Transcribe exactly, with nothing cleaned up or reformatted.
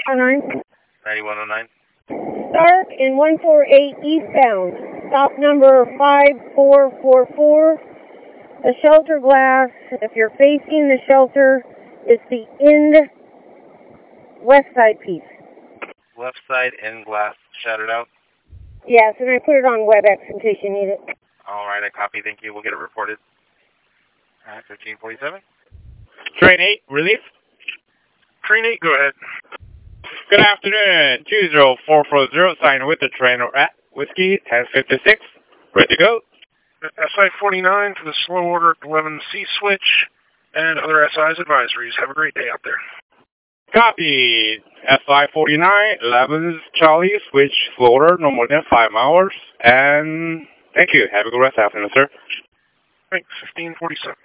nine. ninety-one oh nine. Start in one four eight eastbound. Stop number five four four four. The shelter glass, if you're facing the shelter, is the end west side piece. Left side end glass shattered out? Yes, and I put it on WebEx in case you need it. All right, I copy. Thank you. We'll get it reported. All right, fifteen forty-seven. Train eight, relief. Train eight, go ahead. Good afternoon. two zero four four zero, sign with the train or at Whiskey ten fifty-six. Ready to go. S I forty-nine for the slow order eleven C switch and other S I's advisories. Have a great day out there. Copy. S I forty-nine, eleven Charlie, switch slow order, no more than five hours. And thank you. Have a good rest afternoon, sir. Thanks. fifteen forty-seven.